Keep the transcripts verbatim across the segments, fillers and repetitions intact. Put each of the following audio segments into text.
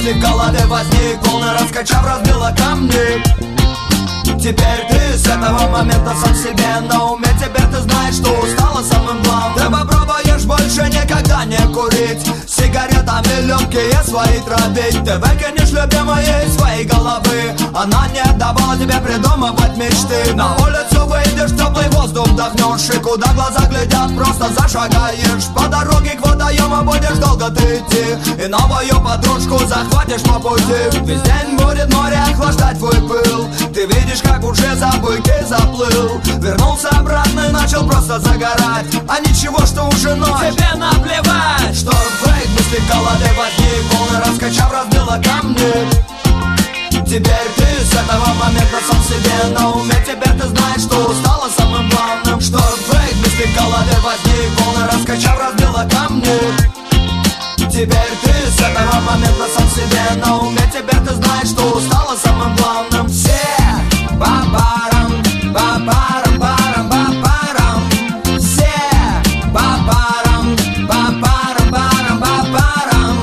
мысли в голове возник, волны раскачав, разбила камни. Теперь ты с этого момента сам себе на уме. Теперь ты знаешь, что устала самым главным. Ты попробуешь больше никогда не курить, сигаретами легкие свои травить. Ты выкинешь любимое из своей головы. Она не давала тебе придумывать мечты. На улицу выйдешь, теплый воздух вдохнешь, и куда глаза глядят, просто зашагаешь. По дороге к водоему будешь долго ты идти, и новую подружку захватишь по пути. Весь день будет море охлаждать твой пыл. Ты видишь, как уже за буйки заплыл. Вернулся обратно и начал просто загорать. А ничего, что уже ночь, тебе наплевать. Что фейк, мысли в голове возник, волны раскачав, разбила камни. Теперь ты с этого момента сам себе на уме. Теперь ты знаешь, что устала самым главным. Что фейк, мысли в голове возник, волны раскачав, разбила камни. Теперь ты с этого момента сам себе на уме. Теперь ты знаешь, что устала самым главным. Все Ба-барам, ба-барам, барам, ба-барам. Все ба-барам, ба-барам, барам, ба-барам.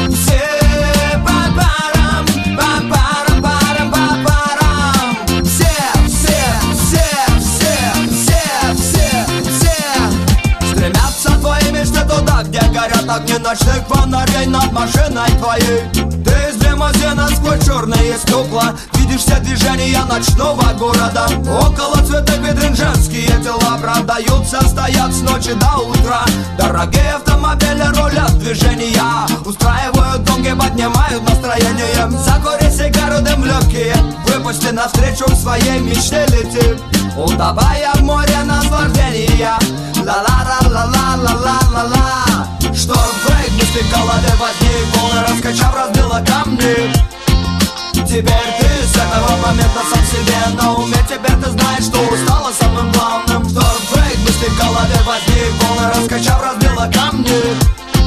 Все ба-барам, ба-барам, барам, ба-барам. Все, все, все, все, все, все, все стремятся твои мечты туда, где горят огни ночных фонарей над машиной твоей. Ты из лимузина сквозь черные стекла видишь все движения ночного города. Около цветных витрин женские тела продаются, стоят с ночи до утра. Дорогие автомобили рулят движения, устраивают гонки, поднимают настроение. Закури сигару, дым в легкие, выпусти навстречу своей мечте лети, утопая в море наслаждения. Ла-ла-ла-ла-ла-ла-ла-ла. Шторм фейк, мысли в голове возник, волны раскачав, разбила камни. Теперь ты с этого момента сам себе на уме. Теперь ты знаешь, что устала самым главным. Шторм фейк, мысли в голове возник, волны раскачав, разбила камни.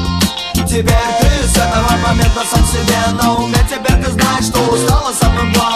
Теперь ты с этого момента сам себе на уме. Теперь ты знаешь, что устала самым главным.